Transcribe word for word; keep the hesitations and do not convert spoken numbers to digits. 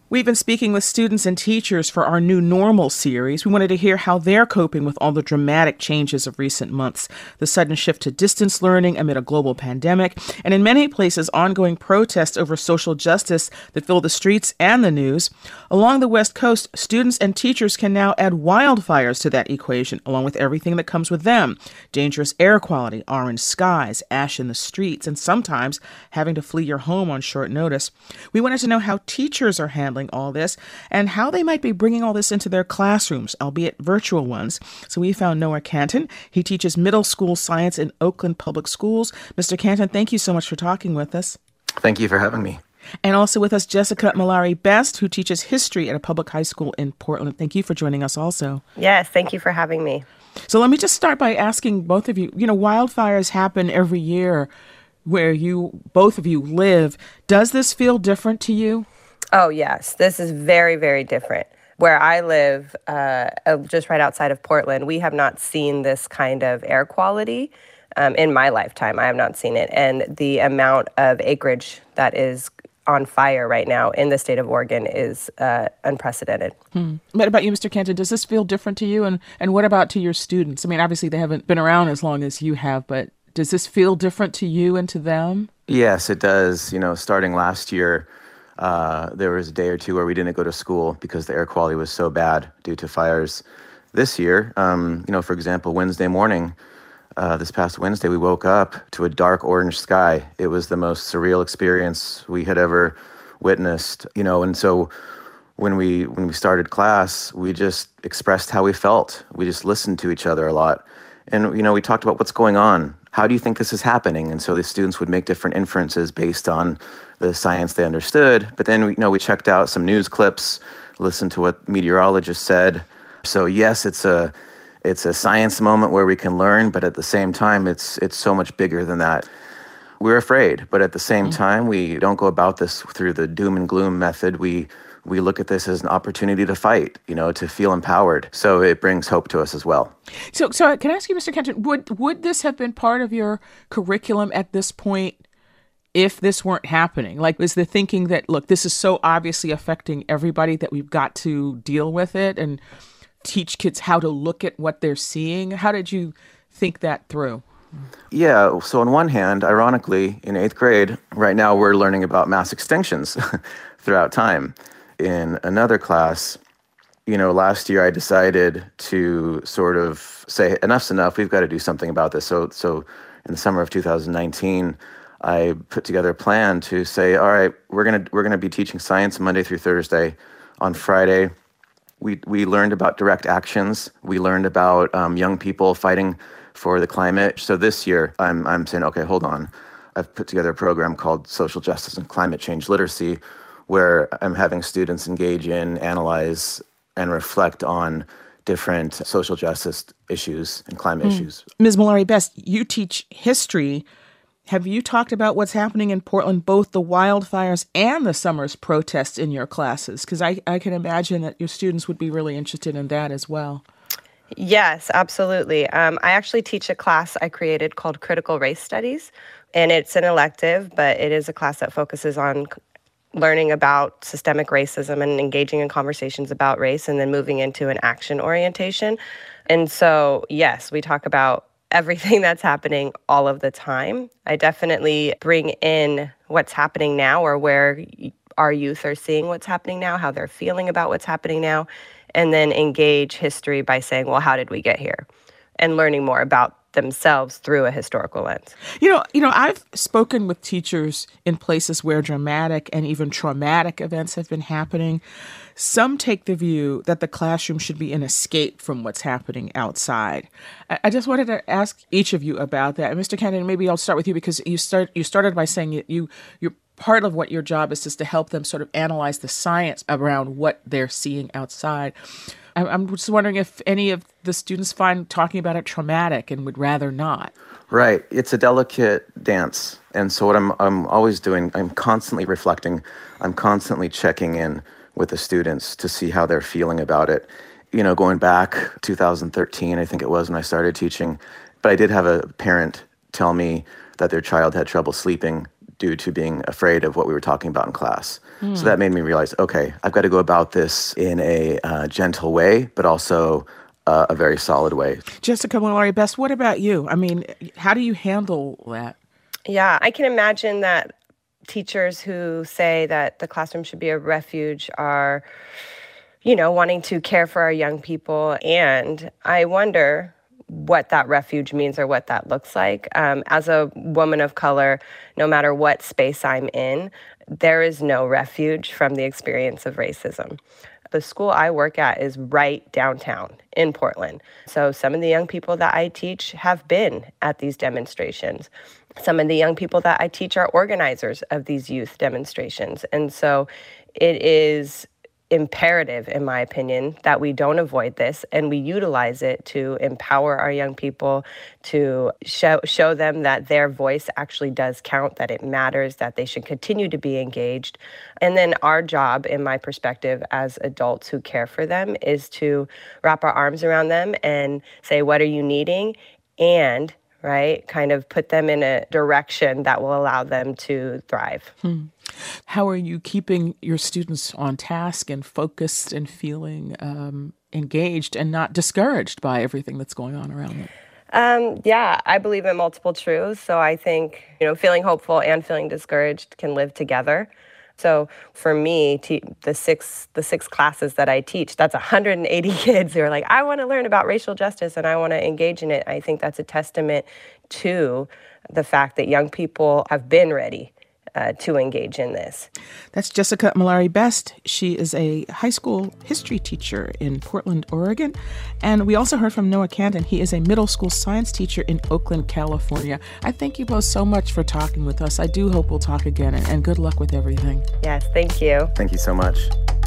We've been speaking with students and teachers for our New Normal series. We wanted to hear how they're coping with all the dramatic changes of recent months, the sudden shift to distance learning amid a global pandemic, and in many places, ongoing protests over social justice that fill the streets and the news. Along the West Coast, students and teachers can now add wildfires to that equation, along with everything that comes with them: dangerous air quality, orange skies, ash in the streets, and sometimes having to flee your home on short notice. We wanted to know how teachers are handling all this and how they might be bringing all this into their classrooms, albeit virtual ones. So we found Noah Canton. He teaches middle school science in Oakland Public Schools. Mister Canton, thank you so much for talking with us. Thank you for having me. And also with us, Jessica Malari Best, who teaches history at a public high school in Portland. Thank you for joining us also. Yes, thank you for having me. So let me just start by asking both of you, you know, wildfires happen every year where you, both of you live. Does this feel different to you? Oh, yes. This is very, very different. Where I live, uh, just right outside of Portland, we have not seen this kind of air quality um, in my lifetime. I have not seen it. And the amount of acreage that is on fire right now in the state of Oregon is uh, unprecedented. Hmm. What about you, Mister Canton? Does this feel different to you? And, and what about to your students? I mean, obviously they haven't been around as long as you have, but does this feel different to you and to them? Yes, it does. You know, starting last year, Uh, there was a day or two where we didn't go to school because the air quality was so bad due to fires. This year, um, you know, for example, Wednesday morning, uh, this past Wednesday, we woke up to a dark orange sky. It was the most surreal experience we had ever witnessed, you know, and so when we when we started class, we just expressed how we felt. We just listened to each other a lot. And, you know, we talked about what's going on. How do you think this is happening? And so the students would make different inferences based on the science they understood. But then, you know, we checked out some news clips, listened to what meteorologists said. So yes, it's a it's a science moment where we can learn, but at the same time, it's it's so much bigger than that. We're afraid, but at the same time, we don't go about this through the doom and gloom method. We we look at this as an opportunity to fight, you know, to feel empowered. So it brings hope to us as well. So, so can I ask you, Mister Canton, would would this have been part of your curriculum at this point if this weren't happening? Like, is the thinking that, look, this is so obviously affecting everybody that we've got to deal with it and teach kids how to look at what they're seeing? How did you think that through? Yeah, so on one hand, ironically, in eighth grade, right now we're learning about mass extinctions throughout time. In another class, you know, last year I decided to sort of say, enough's enough, we've got to do something about this. So so in the summer of two thousand nineteen, I put together a plan to say, all right, we're gonna we're gonna be teaching science Monday through Thursday. On Friday, we we learned about direct actions. We learned about um, young people fighting for the climate. So this year, I'm I'm saying, okay, hold on. I've put together a program called Social Justice and Climate Change Literacy, where I'm having students engage in, analyze, and reflect on different social justice issues and climate mm. issues. Miz Malari Best, you teach history. Have you talked about what's happening in Portland, both the wildfires and the summer's protests in your classes? Because I, I can imagine that your students would be really interested in that as well. Yes, absolutely. Um, I actually teach a class I created called Critical Race Studies, and it's an elective, but it is a class that focuses on learning about systemic racism and engaging in conversations about race and then moving into an action orientation. And so, yes, we talk about everything that's happening all of the time. I definitely bring in what's happening now, or where our youth are seeing what's happening now, how they're feeling about what's happening now, and then engage history by saying, well, how did we get here? And learning more about themselves through a historical lens. You know, you know, I've spoken with teachers in places where dramatic and even traumatic events have been happening. Some take the view that the classroom should be an escape from what's happening outside. I, I just wanted to ask each of you about that. Mister Canton, maybe I'll start with you, because you start you started by saying you, you you're part of what your job is is to help them sort of analyze the science around what they're seeing outside. I'm just wondering if any of the students find talking about it traumatic and would rather not. Right. It's a delicate dance. And so what I'm I'm always doing, I'm constantly reflecting. I'm constantly checking in with the students to see how they're feeling about it. You know, going back two thousand thirteen, I think it was when I started teaching. But I did have a parent tell me that their child had trouble sleeping due to being afraid of what we were talking about in class. Mm. So that made me realize, okay, I've got to go about this in a uh, gentle way, but also uh, a very solid way. Jessica Mallory Best, what about you? I mean, how do you handle that? Yeah, I can imagine that teachers who say that the classroom should be a refuge are, you know, wanting to care for our young people. And I wonder what that refuge means or what that looks like. Um, as a woman of color, no matter what space I'm in, there is no refuge from the experience of racism. The school I work at is right downtown in Portland. So some of the young people that I teach have been at these demonstrations. Some of the young people that I teach are organizers of these youth demonstrations. And so it is imperative, in my opinion, that we don't avoid this and we utilize it to empower our young people, to show show them that their voice actually does count, that it matters, that they should continue to be engaged. And then our job, in my perspective, as adults who care for them, is to wrap our arms around them and say, what are you needing? And right, kind of put them in a direction that will allow them to thrive. Hmm. How are you keeping your students on task and focused and feeling um, engaged and not discouraged by everything that's going on around them? Um, yeah, I believe in multiple truths. So I think, you know, feeling hopeful and feeling discouraged can live together. So for me, te- the six the six classes that I teach, that's one hundred eighty kids who are like, I want to learn about racial justice and I want to engage in it. I think that's a testament to the fact that young people have been ready uh, to engage in this. That's Jessica Mallory Best. She is a high school history teacher in Portland, Oregon. And we also heard from Noah Canton. He is a middle school science teacher in Oakland, California. I thank you both so much for talking with us. I do hope we'll talk again, and, and good luck with everything. Yes, thank you. Thank you so much.